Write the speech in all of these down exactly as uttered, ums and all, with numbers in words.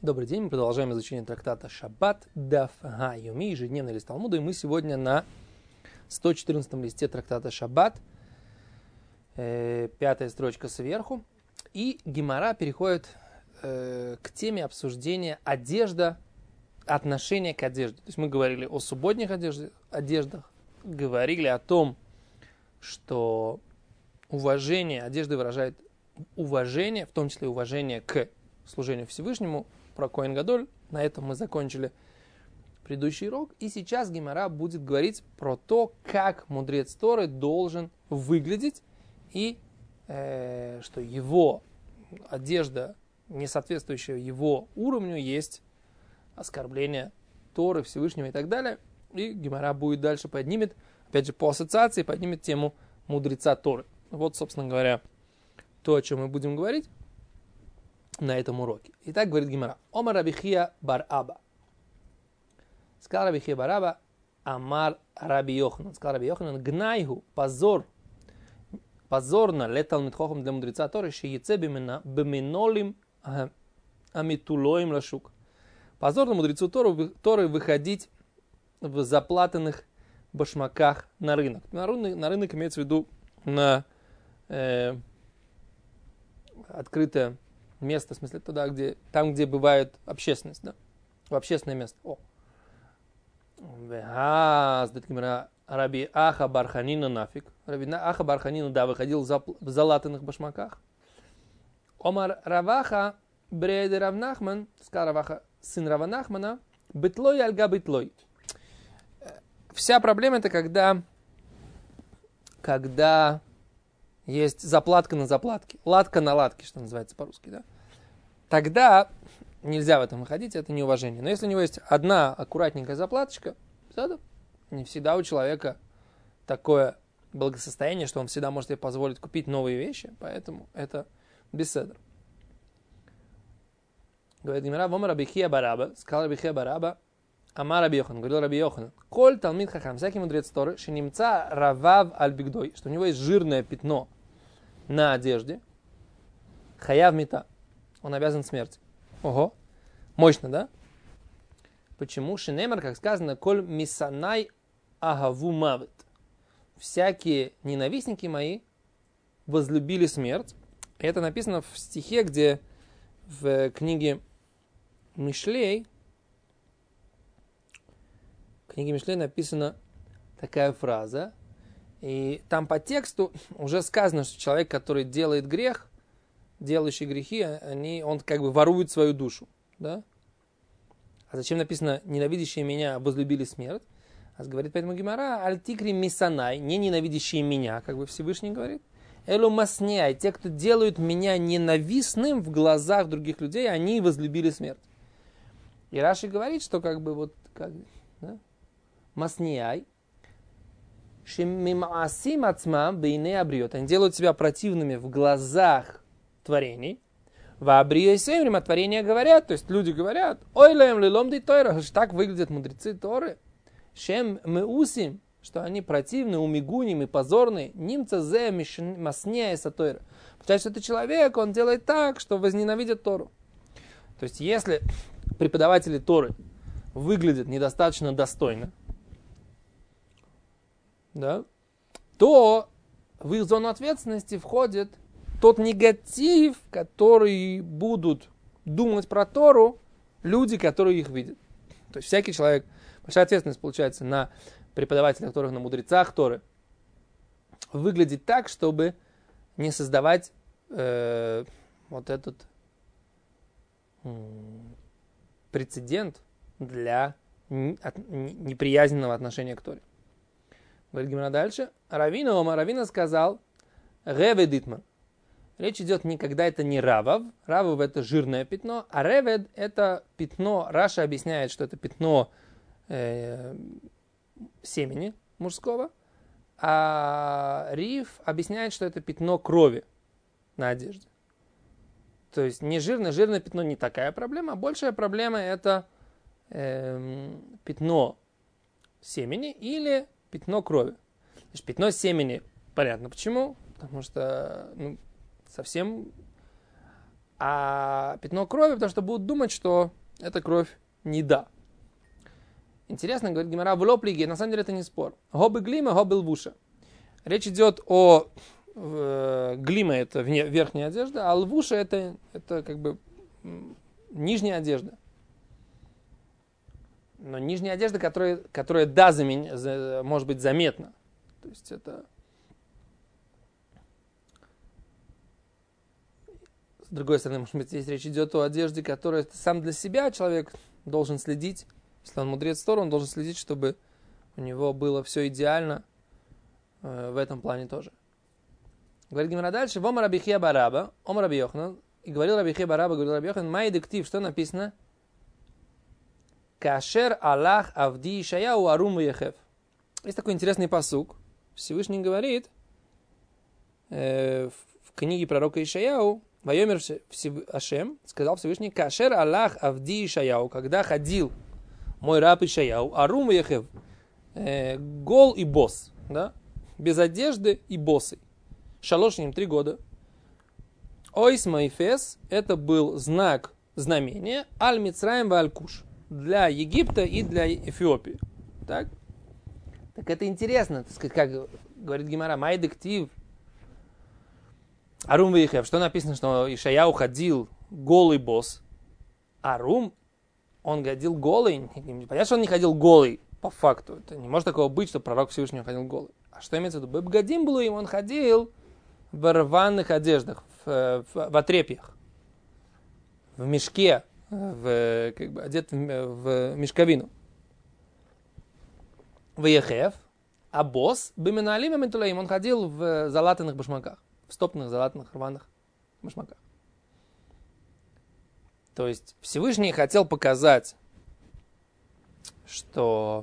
Добрый день, мы продолжаем изучение трактата Шаббат Даф Га-Йоми, ежедневный лист Талмуда, и мы сегодня на сто четырнадцатом листе трактата Шаббат, э, пятая строчка сверху, и Гемара переходит э, к теме обсуждения одежда, отношения к одежде. То есть мы говорили о субботних одеждах, одеждах говорили о том, что уважение, одежда выражает уважение, в том числе уважение к служению Всевышнему, про Коэн Гадоль. На этом мы закончили предыдущий урок. И сейчас Гемара будет говорить про то, как мудрец Торы должен выглядеть, и э, что его одежда, не соответствующая его уровню, есть оскорбление Торы, Всевышнего и так далее. И Гемара будет дальше поднимет, опять же по ассоциации, поднимет тему мудреца Торы. Вот, собственно говоря, то, о чем мы будем говорить на этом уроке. Итак, говорит Гемара. Омар Раби Хия бар Аба. Сказал Раби Хия бар Аба, Амар Раби Йоханан. Сказал Раби Йоханан, гнайгу, позор, позорно леталмид хохам для мудреца Торы, шеяце беминолим амитулоим лашук. Позорно мудрецу Торы, Торы выходить в заплатанных башмаках на рынок. На рынок, на рынок имеется в виду на э, открытое место, в смысле туда, где, там, где бывает общественность, да? В общественное место. О. Раби Аха Барханина нафиг. Раби Аха Барханина, да, выходил в залатанных башмаках. Омар Раваха Брейде Равнахман, сказал Раваха, сын Равнахмана, бытлой альга бытлой. Вся проблема это когда, когда есть заплатка на заплатке, латка на латке, что называется по-русски, да? Тогда нельзя в этом выходить, это неуважение. Но если у него есть одна аккуратненькая заплаточка, то не всегда у человека такое благосостояние, что он всегда может себе позволить купить новые вещи, поэтому это беседа. Говорит Гемара, вомар Раби Хия бар Аба, сказал Раби Хия бар Аба, Амар Раби Йоханан, говорил Раби Йоханан, коль талмид хахам, всякий мудрец Торы, шенимца равав аль бигдой, что у него есть жирное пятно на одежде, хаяв мита, он обязан смерти. Ого, мощно, да? Почему? Шинемар, как сказано, коль мисанай агаву мавит. Всякие ненавистники мои возлюбили смерть. И это написано в стихе, где в книге Мишлей, в книге Мишлей написана такая фраза. И там по тексту уже сказано, что человек, который делает грех, делающий грехи, они, он как бы ворует свою душу. Да? А зачем написано «ненавидящие меня возлюбили смерть»? А говорит поэтому Гемара «Аль-тикри мисанай», не ненавидящие меня, как бы Всевышний говорит. «Элу масняй», те, кто делают меня ненавистным в глазах других людей, они возлюбили смерть. И Раши говорит, что как бы вот как, да? «Масняй», «Шиммимаасим ацмам бейне абриот», они делают себя противными в глазах творений. В абрио сеймрим от творения говорят, то есть люди говорят, ой лэм лилом ди тойра, так выглядят мудрецы Торы. Шем меусим, что они противны, умигуним и позорны, нимца зе масняя сатойра. Потому что это человек, он делает так, что возненавидит Тору. То есть если преподаватели Торы выглядят недостаточно достойно, да, то в их зону ответственности входит тот негатив, который будут думать про Тору люди, которые их видят. То есть всякий человек, большая ответственность получается на преподавателях, которых на мудрецах Торы, выглядеть так, чтобы не создавать э, вот этот э, прецедент для неприязненного отношения к Торе. Говорит Гемара дальше. Равина Ома, Равина сказал, Ревед Дитман. Речь идет никогда это не равов. Равов это жирное пятно, а ревед это пятно. Раша объясняет, что это пятно э, семени мужского, а Риф объясняет, что это пятно крови на одежде. То есть не жирное, жирное пятно не такая проблема, а большая проблема это э, пятно семени или пятно крови. Значит, пятно семени, понятно почему, потому что ну, совсем А пятно крови, потому что будут думать, что это кровь неда. Интересно, говорит Гемара, в лоплиге, на самом деле это не спор. Гобы глима, гобы лвуша. Речь идет о э, глима, это верхняя одежда, а лвуша это, это как бы нижняя одежда. Но нижняя одежда, которая, которая да, замен, за, может быть заметна. То есть это... С другой стороны, может быть, здесь речь идет о одежде, которая сам для себя человек должен следить. Если он мудрец Торы, он должен следить, чтобы у него было все идеально э, в этом плане тоже. Говорит Гемара дальше. Вома Рабихия Бараба, Ом Раби Йоханан. И говорил Рабихия Бараба, говорил Раби Йоханан, май дектив, что написано? Кашер Аллах Авди Ишаяу Арум Вехев. Есть такой интересный пасук. Всевышний говорит э, в книге пророка Ишаяу, Вайомер Ашем, сказал Всевышний, Кашер Аллах Авди Ишаяу, когда ходил мой раб Ишаяу, Арум Вехев, э, гол и босс, да? Без одежды и боссой. Шалошним три года. Ойс Майфес, это был знак, знамение, Аль Мицраим ва Аль Куш, для Египта и для Эфиопии. Так? Так это интересно, так сказать, как говорит Гемара, май дектив, Арум Вейхев, что написано, что Ишаяу ходил голый босс. Арум, он ходил голый. Понятно, что он не ходил голый, по факту. Это не может такого быть, что пророк Всевышнего ходил голый. А что имеется в виду? Бебгадим было им, он ходил в рваных одеждах, в, в, в отрепьях, в мешке, в, как бы, одет в, в мешковину. Вейхев, а босс, биминалим и ментулаим, он ходил в залатанных башмаках. В стопных, залатанных, рваных башмаках. То есть Всевышний хотел показать, что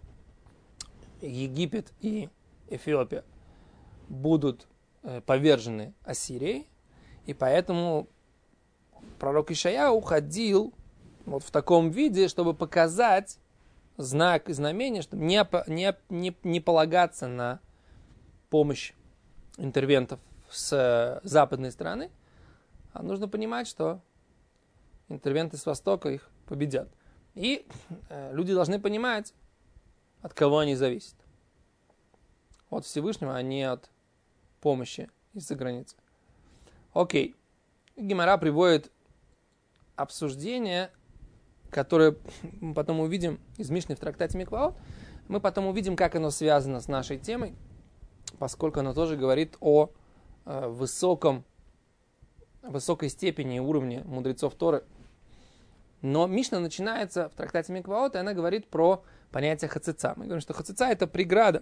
Египет и Эфиопия будут повержены Ассирией, и поэтому пророк Ишаяу ходил вот в таком виде, чтобы показать знак и знамение, чтобы не, не, не, не полагаться на помощь интервентов с западной стороны, а нужно понимать, что интервенты с востока их победят. И э, люди должны понимать, от кого они зависят. От Всевышнего, а не от помощи из-за границы. Окей. Гемара приводит обсуждение, которое мы потом увидим из Мишны в трактате Микваот. Мы потом увидим, как оно связано с нашей темой, поскольку оно тоже говорит о высоком, высокой степени и уровне мудрецов Торы. Но Мишна начинается в трактате Микваот, и она говорит про понятие хацица. Мы говорим, что хацица — это преграда.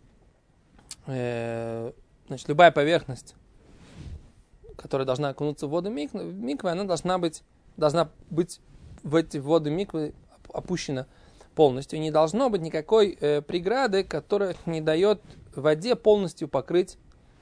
Э, значит, любая поверхность, которая должна окунуться в воду миквы, она должна быть, должна быть в эти воды миквы опущена полностью. И не должно быть никакой э, преграды, которая не дает воде полностью покрыть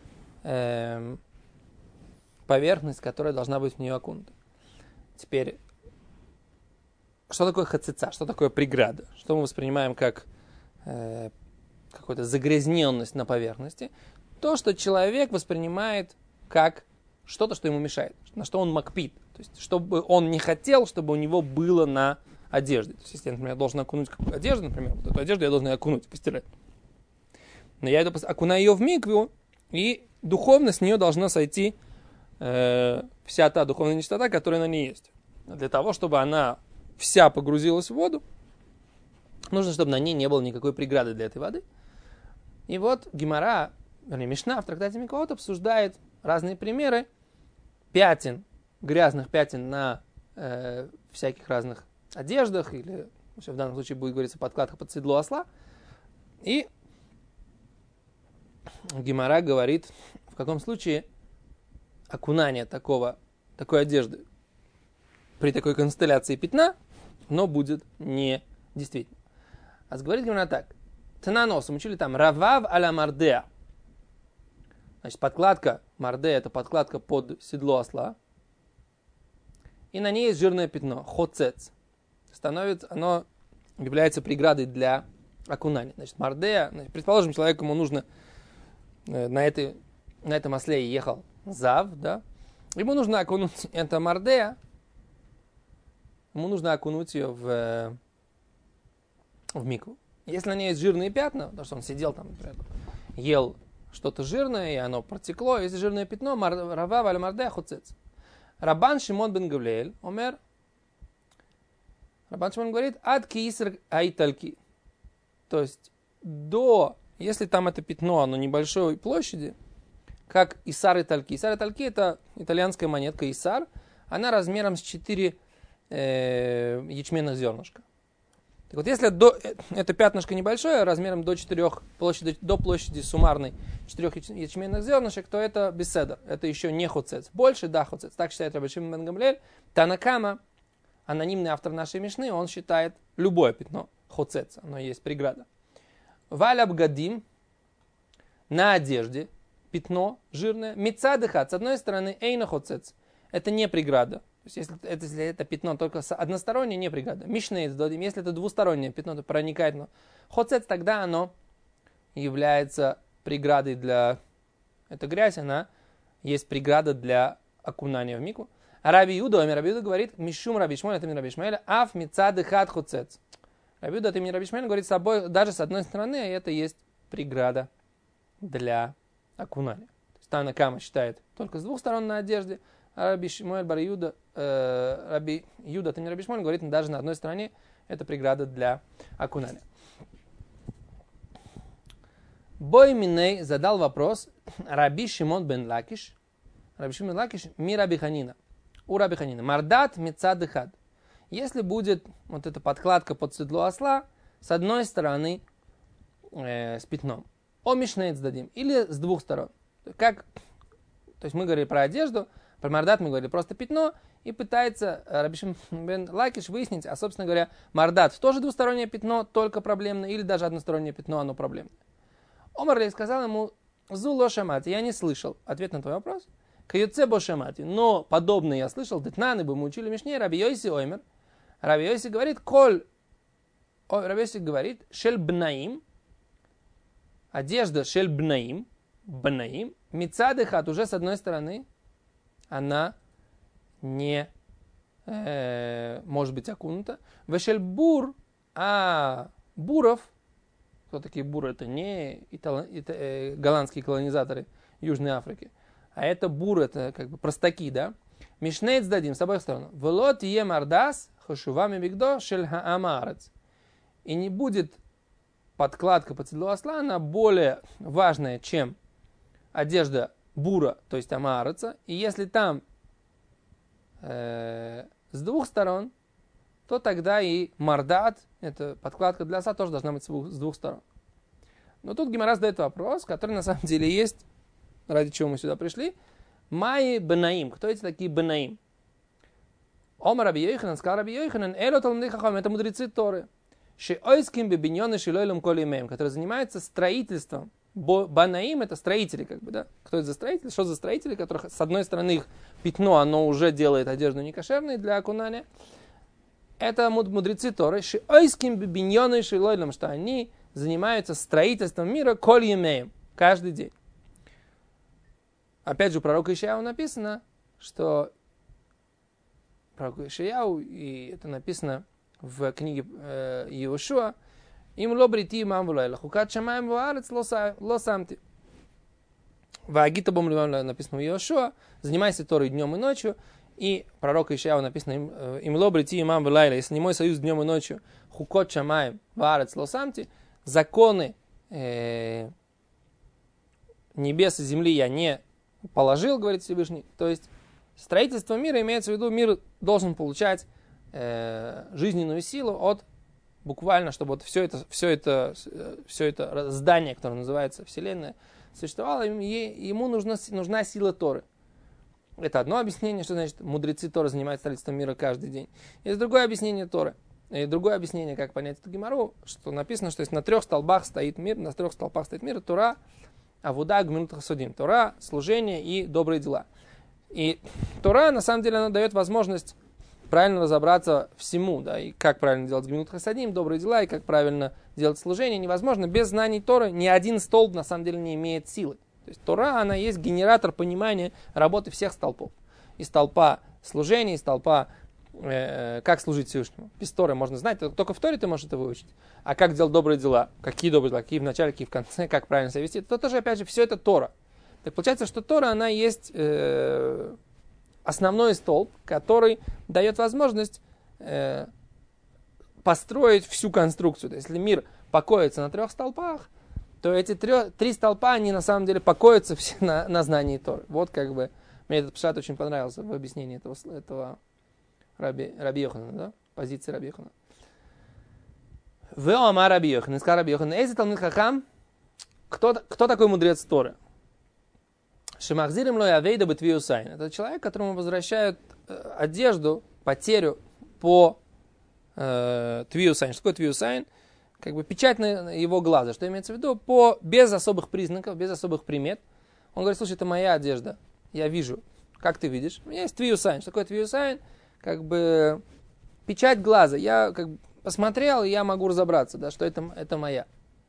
поверхность, которая должна быть в нее окунута. Теперь, что такое хацица? Что такое преграда? Что мы воспринимаем как э, какую-то загрязненность на поверхности? То, что человек воспринимает как что-то, что ему мешает, на что он макпит. То есть, чтобы он не хотел, чтобы у него было на одежде. То есть, если я, например, должен окунуть какую-то одежду, например, вот эту одежду я должен окунуть, постирать. Но я иду, окунаю ее в микву, и духовно с нее должна сойти э, вся та духовная нечистота, которая на ней есть. Для того, чтобы она вся погрузилась в воду, нужно, чтобы на ней не было никакой преграды для этой воды. И вот Гемара, вернее, Мишна в трактате Микваот обсуждает разные примеры пятен, грязных пятен на э, всяких разных одеждах, или в данном случае будет говориться подкладках под седло осла. И Гемара говорит, в каком случае окунание такого, такой одежды при такой констелляции пятна, но будет не действительно. А говорит Гемара так. Тананос, мы учили там равав аля мардеа. Значит, подкладка мардеа — это подкладка под седло осла. И на ней есть жирное пятно, хоцец. Становится, оно является преградой для окунания. Значит, мардеа, значит, предположим, человеку ему нужно на, этой, на этом осле ехал зав, да, ему нужно окунуть это мардея, ему нужно окунуть ее в, в микву. Если на ней есть жирные пятна, потому что он сидел там, например, ел что-то жирное, и оно протекло, если жирное пятно, рава валь мардея хуцец. Рабан Шимон бен Гавлиэль, омер, Рабан Шимон говорит, ад кииср айтальки. То есть, до, если там это пятно, оно небольшой площади, как исар и тальки. Исар и тальки это итальянская монетка исар, она размером с четыре э, ячменных зернышка. Так вот, если до, это пятнышко небольшое, размером до четырех площади, до площади суммарной четырех ячменных зернышек, то это беседа, это еще не хуцец. Больше, да, хуцец. Так считает Рабби Шимон бен Гамлиэль. Танакама, анонимный автор нашей мишны, он считает любое пятно хуцец, оно есть преграда. Валь абгадим, на одежде, пятно жирное, мицадыхат, с одной стороны, эйна хуцец, это не преграда. То есть, если это, если это пятно только одностороннее, не преграда. Мишнейц додим, если это двустороннее пятно, то проникает, но хоцец, тогда оно является преградой для... Это грязь, она есть преграда для окунания в микву. А Раби Юда, Раби Юда говорит, мишум Раби Шмуэль, это не Раби Шмуэль, аф мицадыхат хоцец. Раби Юда, это не Раби Шмуэль, говорит, с собой, даже с одной стороны, это есть преграда для окунания. То есть Танакама считает только с двух сторон на одежде, а Раби Шмуэль бар Юда, э, Раби Юда, это не Раби Шмуэль, говорит, даже на одной стороне это преграда для окунания. Бой Миней задал вопрос Раби Шимон бен Лакиш, Раби Шимон бен Лакиш, ми Раби Ханина, у Раби Ханина, мардат мицадыхад. Если будет вот эта подкладка под седло осла, с одной стороны э, с пятном, о мишнейц дадим, или с двух сторон. Как, то есть мы говорили про одежду, про мардат мы говорили просто пятно, и пытается Раби Шимон бен Лакиш выяснить, а, собственно говоря, мардат тоже двустороннее пятно, только проблемное, или даже одностороннее пятно, оно проблемное. Омар сказал ему, зу ло шамати, я не слышал. Ответ на твой вопрос. Каюце бо шамати, но подобное я слышал, детнаны бы мы учили мишне, Раби Йоси оймер. Раби Йоси говорит, коль, О, Раби Йоси говорит, шель бнаим, одежда шель бнаим, бнаим, мицадыхат, уже с одной стороны, она не э, может быть окунута. Вешель бур, а буров, кто такие буры? Это не итало, это, э, голландские колонизаторы Южной Африки, а это буры, это как бы простаки, да? Мишнейц дадим, с обоих сторон. Велот е мардас хашувами бигдо шель хаамарец. И не будет подкладка под седло осла, она более важная, чем одежда бура, то есть амараца. И если там э, с двух сторон, то тогда и мардат, это подкладка для оса, тоже должна быть с двух, с двух сторон. Но тут Гемара задает вопрос, который на самом деле есть, ради чего мы сюда пришли. Майи бенаим. Кто эти такие бенаим? Омар Раби Йоханан, сказал Раби Йоханан, эло талмидей хахамим, это мудрецы Торы. Шеойским бебиньоны шилойлем колимеем, которые занимаются строительством. Банаим это строители, как бы, да? Кто это за строители? Что за строители, которых с одной стороны их пятно, оно уже делает одежду некошерной для окунания. Это мудрецы Торы. Шеойским бебиньоны шилойлем, что они занимаются строительством мира колимеем каждый день. Опять же, у пророка Ишаяу написано, что пророк Ишаяу, и это написано в книге э, Иошуа, им лобрити мам вулайла, хукат шамаем ваарец лосамти. В Агита бом написано в Иошуа, занимайся Торой днем и ночью, и пророк Ишаяу написано, им лобрити мам вулайла, если не мой союз днем и ночью, хукот шамаем ваарец лосамти, законы э, небес и земли я не положил, говорит Всевышний. То есть строительство мира имеется в виду, мир должен получать э, жизненную силу от буквально, чтобы вот все это, все это, все это здание, которое называется Вселенная, существовало, ему нужна, нужна сила Торы. Это одно объяснение, что значит мудрецы Торы занимаются строительством мира каждый день. Есть другое объяснение Торы. И другое объяснение, как понять эту гемару, что написано, что есть на трех столбах стоит мир, на трех столбах стоит мир, Тора, Авуда, Гмилут Хасудим. Тора, служение и добрые дела. И Тора, на самом деле, она дает возможность правильно разобраться всему, да, и как правильно делать Гмилут Хасадим, добрые дела, и как правильно делать служение. Невозможно. Без знаний Торы ни один столб, на самом деле, не имеет силы. То есть Тора, она есть генератор понимания работы всех столпов. из столпа служения, из столпа э, как служить Всевышнему. Без Торы можно знать, только в Торе ты можешь это выучить. А как делать добрые дела, какие добрые дела, какие в начале, какие в конце, как правильно себя вести, то тоже, опять же, все это Тора. Так получается, что Тора, она есть э, основной столб, который дает возможность э, построить всю конструкцию. То есть, если мир покоится на трех столпах, то эти трё, три столпа, они на самом деле покоятся все на, на знании Торы. Вот как бы, мне этот пшат очень понравился в объяснении этого, этого Раби, Раби Йохана, да? Позиции Раби Йохана. Веома Раби Йохан, сказал Раби Йохан, эйзе талмид хахам, кто, кто такой мудрец Торы? Шемахзирим лой авейда бетвию сайн. Это человек, которому возвращают э, одежду, потерю по э, твию сайн. Что такое твию сайн? Как бы печать на его глаза. Что имеется в виду? По, без особых признаков, без особых примет. Он говорит, слушай, это моя одежда. Я вижу. Как ты видишь? У меня есть твию сайн. Что такое твию сайн? Как бы печать глаза. Я как бы посмотрел, и я могу разобраться, да, что это, это моя.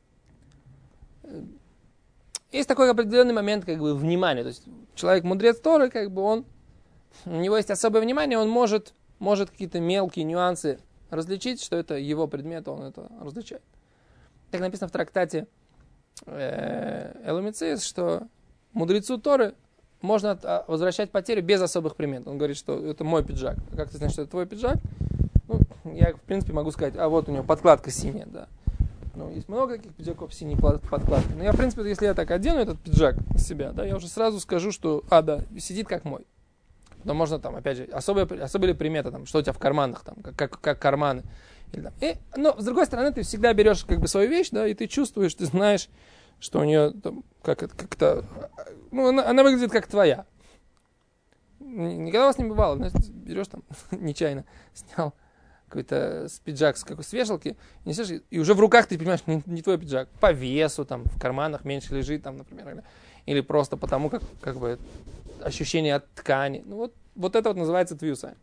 Есть такой определенный момент как бы внимания. То есть человек мудрец Торы, как бы он, у него есть особое внимание, он может, может какие-то мелкие нюансы различить, что это его предмет, он это различает. Так написано в трактате Эломицис, что мудрецу Торы можно возвращать потерю без особых примет. Он говорит, что это мой пиджак. А как ты знаешь, что это твой пиджак? Ну, я, в принципе, могу сказать, а вот у него подкладка синяя, да. Ну, есть много таких пиджаков с синей подкладкой. Но я, в принципе, если я так одену этот пиджак на себя, да, я уже сразу скажу, что, а, да, сидит как мой. Но можно там, опять же, особая, особая примета, там, что у тебя в карманах, там, как, как, как карманы. Или, там. И, но, с другой стороны, ты всегда берешь, как бы, свою вещь, да, и ты чувствуешь, ты знаешь, что у нее, там, как, как-то, ну, она, она выглядит как твоя. Никогда у вас не бывало, знаешь, берешь там, нечаянно снял какой-то пиджак с какой-то вешалки, несешь, и уже в руках ты понимаешь, не, не твой пиджак. По весу, там, в карманах меньше лежит, там, например, или просто потому, как, как бы, ощущение от ткани. Ну, вот, вот это вот называется твьюса.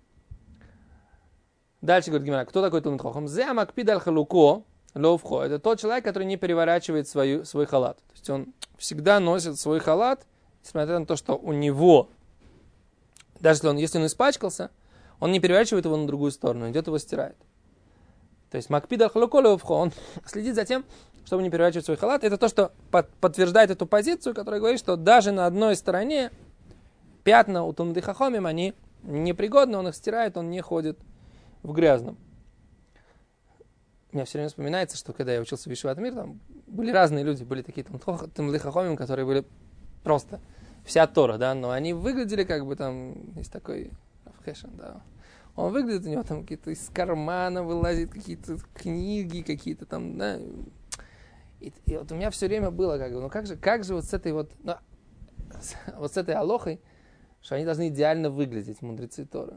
Дальше говорит Гемара, кто такой Талмид Хохам? Зе макпид аль халуко ловхо. Это тот человек, который не переворачивает свою, свой халат. То есть он всегда носит свой халат, несмотря на то, что у него, даже если он, если он испачкался, он не переворачивает его на другую сторону, идет его стирает. То есть макпид аль халуко ловхо, он следит за тем, чтобы не переворачивать свой халат. Это то, что под, подтверждает эту позицию, которая говорит, что даже на одной стороне пятна у Талмидей Хахамим, они непригодны, он их стирает, он не ходит в грязном. Мне все время вспоминается, что когда я учился в Ешиват Мир, там были разные люди, были такие Талмидей Хахамим, которые были просто вся Тора, да, но они выглядели как бы там, есть такой Рафхешен, да, он выглядит, у него там какие-то из кармана вылазят какие-то книги, какие-то там, да, и, и вот у меня все время было как бы, ну как же, как же вот с этой вот, ну, с, вот с этой алохой, что они должны идеально выглядеть, мудрецы Торы.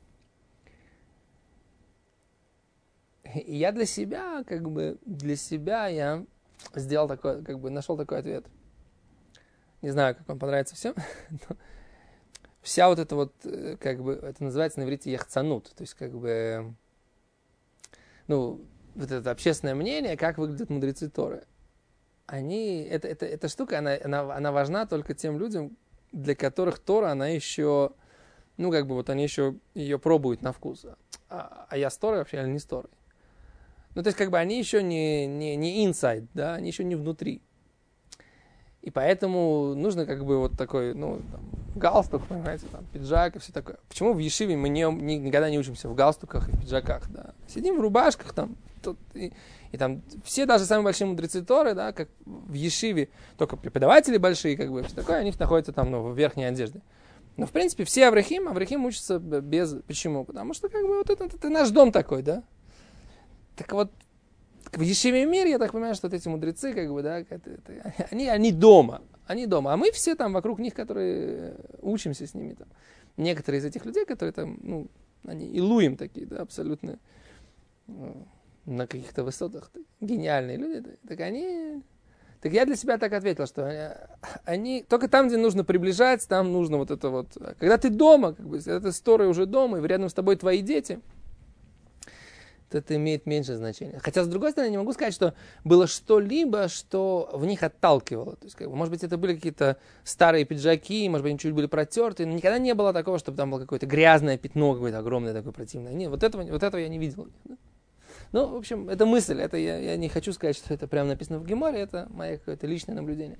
И я для себя, как бы, для себя я сделал такой, как бы, нашел такой ответ. Не знаю, как он понравится всем. Но вся вот эта вот, как бы, это называется на иврите яхцанут. То есть, как бы, ну, вот это общественное мнение, как выглядят мудрецы Торы. Они, это, это, эта штука, она, она, она важна только тем людям, для которых Тора, она еще, ну, как бы, вот они еще ее пробуют на вкус. А, а я с Торой вообще, или не с Торой? Ну, то есть, как бы, они еще не, не, не inside, да, они еще не внутри. И поэтому нужно, как бы, вот такой, ну, там, галстук, понимаете, там, пиджак и все такое. Почему в Ешиве мы не, не, никогда не учимся в галстуках и в пиджаках, да? Сидим в рубашках, там, тут, и, и там все даже самые большие мудрецы Торы, да, как в Ешиве, только преподаватели большие, как бы, все такое, они находятся там, ну, в верхней одежде. Но, в принципе, все аврахим, аврахим учатся без... Почему? Потому что, как бы, вот это, это наш дом такой, да? Так вот, в Ешиве Мир, я так понимаю, что вот эти мудрецы, как бы, да, это, это, они, они дома, они дома, а мы все там вокруг них, которые учимся с ними, там. Некоторые из этих людей, которые там, ну, они илуим такие, да, абсолютно ну, на каких-то высотах, гениальные люди, да, так они... Так я для себя так ответил, что они, они только там, где нужно приближать, там нужно вот это вот... Когда ты дома, как бы, это с Торой уже дома, и рядом с тобой твои дети, это имеет меньше значения. Хотя, с другой стороны, не могу сказать, что было что-либо, что в них отталкивало. То есть, как бы, может быть, это были какие-то старые пиджаки, может быть, они чуть были протерты, но никогда не было такого, чтобы там было какое-то грязное пятно, какое-то огромное такое противное. Нет, вот этого, вот этого я не видел. Ну, в общем, это мысль, это я, я не хочу сказать, что это прямо написано в Геморе, это мое какое-то личное наблюдение.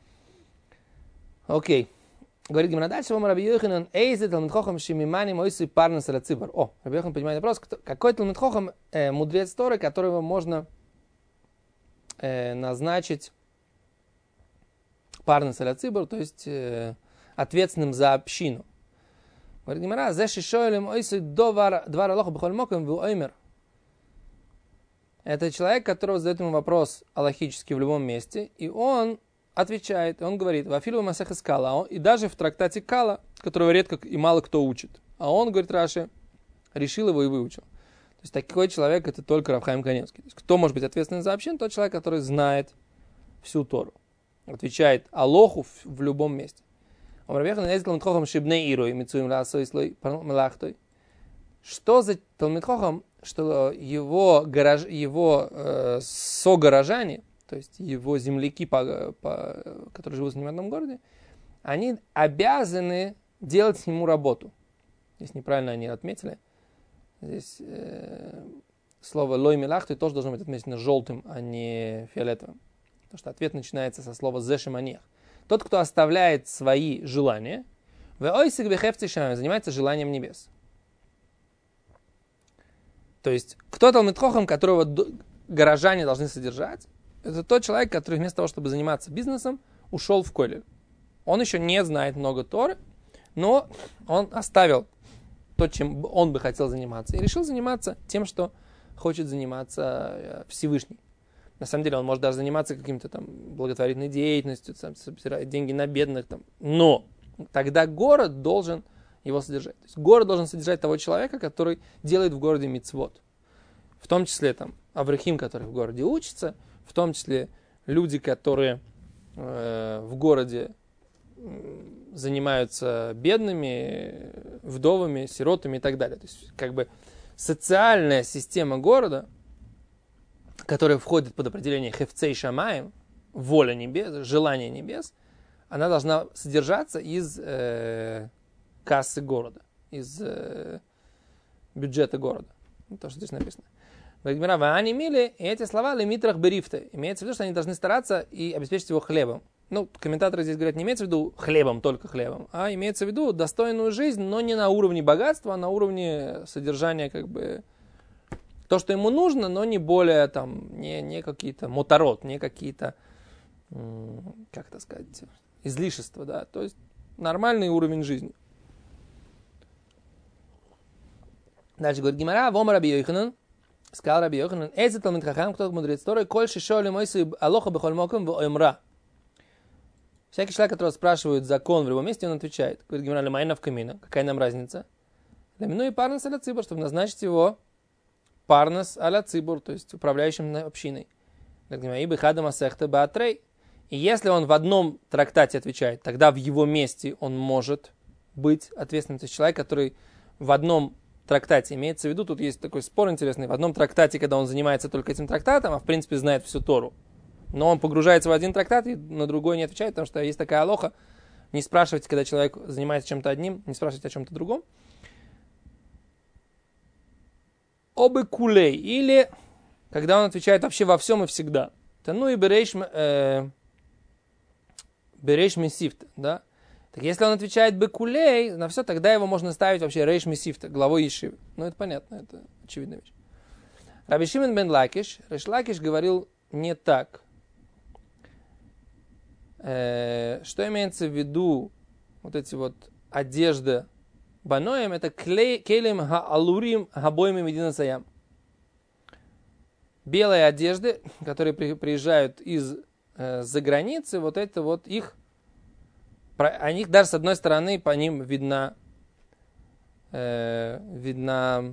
Окей. Говорит Гемора дальше, вам Раби Йоханан, эйзе талмид хохам шимимани мойсы парнас аля цибор. О, Раби Йохан поднимает вопрос, какой талмид хохам э, мудрец Торы, которого можно э, назначить парнас аля цибор, то есть э, ответственным за общину. Говорит Гемора, зе шишойлем ойсы два ралоха бхоль мокам ву оймер. Это человек, которого задает ему вопрос алахический в любом месте, и он отвечает, он говорит, «Вафилу масеха скала», и даже в трактате Кала, которого редко и мало кто учит. А он, говорит Раши, решил его и выучил. То есть такой человек, это только Рав Хаим Каневский. То есть, кто может быть ответственен за общину? Тот человек, который знает всю Тору. Отвечает Алоху в, в любом месте. Что за Талмид Хохам? Что его, гараж, его э, согорожане, то есть его земляки, по, по, которые живут в нем в одном городе, они обязаны делать ему работу. Здесь неправильно они отметили. Здесь э, слово «лой милахтой» тоже должно быть отмечено желтым, а не фиолетовым. Потому что ответ начинается со слова «зешеманех». Тот, кто оставляет свои желания, занимается желанием небес. То есть, кто Талмид Хохам, которого горожане должны содержать, это тот человек, который вместо того, чтобы заниматься бизнесом, ушел в колледж. Он еще не знает много Торы, но он оставил то, чем он бы хотел заниматься, и решил заниматься тем, что хочет заниматься Всевышний. На самом деле он может даже заниматься каким-то там благотворительной деятельностью, там, собирать деньги на бедных, там. Но тогда город должен его содержать. То есть город должен содержать того человека, который делает в городе мицвот. В том числе там аврахим, который в городе учится, в том числе люди, которые э, в городе занимаются бедными, вдовами, сиротами и так далее. То есть как бы социальная система города, которая входит под определение хефцей шамаем, воля небес, желание небес, она должна содержаться из э, кассы города, из э, бюджета города. То, что здесь написано. Они имели эти слова лимитрах берифты. Имеется в виду, что они должны стараться и обеспечить его хлебом. Ну, комментаторы здесь говорят, не имеется в виду хлебом, только хлебом, а имеется в виду достойную жизнь, но не на уровне богатства, а на уровне содержания, как бы, то, что ему нужно, но не более, там, не, не какие-то моторот, не какие-то, как это сказать, излишества, да, то есть нормальный уровень жизни. Дальше говорит Гемара, вом Раби Йоханан, сказал Раби Йоханан, эйзе талмид хахам, кто мудрец Торы, коль шишоли мойсы алоха бехоль мокам в оймра. Всякий человек, которого спрашивают закон в любом месте, он отвечает. Говорит Гемара, лемайна в камина, какая нам разница? Лемину и парнас аля цибур, чтобы назначить его парнас аля цибур, то есть управляющим общиной. Говорит Гемара, ибо хадам асехта баатрей. И если он в одном трактате отвечает, тогда в его месте он может быть ответственным. То есть человек, который в одном трактате имеется в виду, тут есть такой спор интересный, в одном трактате, когда он занимается только этим трактатом, а в принципе знает всю Тору, но он погружается в один трактат и на другой не отвечает, потому что есть такая алоха, не спрашивайте, когда человек занимается чем-то одним, не спрашивайте о чем-то другом. Обы кулей, или когда он отвечает вообще во всем и всегда. Ну и береш береш месифт, да. Так если он отвечает бекулей на все, тогда его можно ставить вообще рейш месифта, главой ешивы. Ну это понятно, это очевидная вещь. Раби Шимон бен Лакиш, Реш Лакиш говорил не так. Э, что имеется в виду вот эти вот одежды баноем, это келем ха-алурим хабоем медина саям. Белые одежды, которые при, приезжают из э, за границы, вот это вот их, о них даже с одной стороны по ним видна, э, видна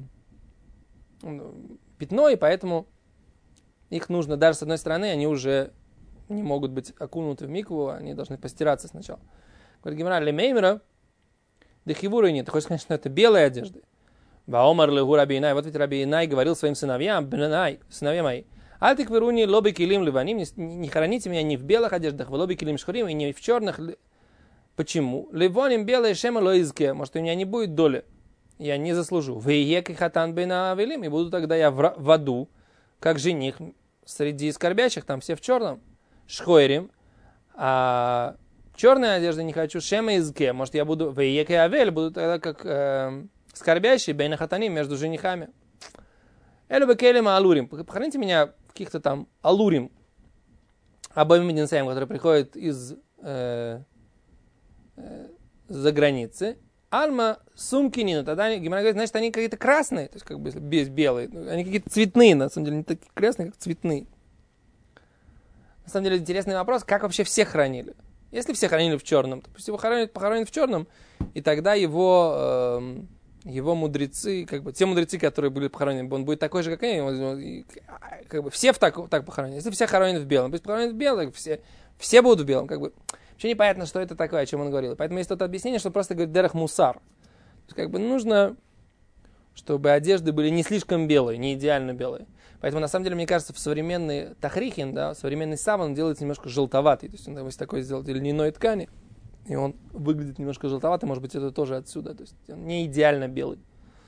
пятно, и поэтому их нужно даже с одной стороны, они уже не могут быть окунуты в микву, они должны постираться сначала. Говорит Гемара, лемеймера, дехивура нет. Ты хочешь сказать, что это белые одежды? Ваомар легу Раби Инай. Вот ведь Раби Инай говорил своим сыновьям, Бнай, сыновья мои, аль тикверуни лоби килим ливаним, не храните меня ни в белых одеждах, в лоби килим шхурим, и не в черных. Почему? Ливоним белые шема лоизке, может, у меня не будет доли, я не заслужу. Вейек и хатан бейна авелим, и буду тогда я в, в аду, как жених среди скорбящих, там все в черном, шхойрим, а черной одежды не хочу, шема изке, может, я буду, вейек и авель, буду тогда как э, скорбящий бейна хатаним между женихами. Элю бекелема алурим, похороните меня в каких-то там алурим, обоим мединсаем, которые приходят из э, э, за границы. Альма сумкинина, тогда Гемара говорит, значит, они какие-то красные, то есть как бы без белые, они какие-то цветные, на самом деле, не такие красные, как цветные. На самом деле, интересный вопрос, как вообще все хранили? Если все хранили в черном, то пусть его хоронят, похоронят в черном, и тогда его, э, его мудрецы, как бы, те мудрецы, которые были похоронены, он будет такой же, как они, он, как бы, все в так, так похоронены. Если все хоронят в белом, пусть похоронят в белом, все, все будут в белом, как бы. Вообще непонятно, что это такое, о чем он говорил. Поэтому есть тут объяснение, что просто говорит дерах мусар. То есть, как бы нужно, чтобы одежды были не слишком белые, не идеально белые. Поэтому, на самом деле, мне кажется, в современный тахрихин, да, современный саван делается немножко желтоватый. То есть, он из такой сделал льняной ткани, и он выглядит немножко желтоватый. Может быть, это тоже отсюда. То есть, он не идеально белый.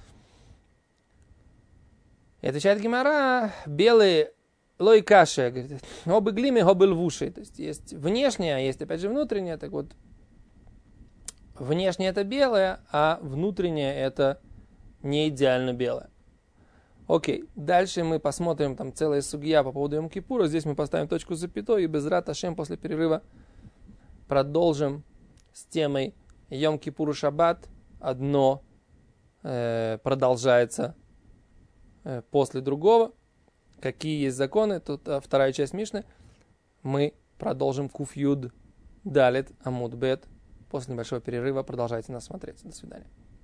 И отвечает Гемара, белые лой каши, говорит, обы глиме, обы лвуши. То есть, есть внешнее, а есть, опять же, внутреннее. Так вот, внешнее это белое, а внутреннее это не идеально белое. Окей, дальше мы посмотрим там целая сугья по поводу Йом-Кипура. Здесь мы поставим точку с запятой и без рат Ашем после перерыва продолжим с темой Йом-Кипур и Шаббат. Одно э, продолжается э, после другого. Какие есть законы? Тут а, вторая часть Мишны. Мы продолжим Куф Юд Далет Амуд Бет. После небольшого перерыва продолжайте нас смотреть. До свидания.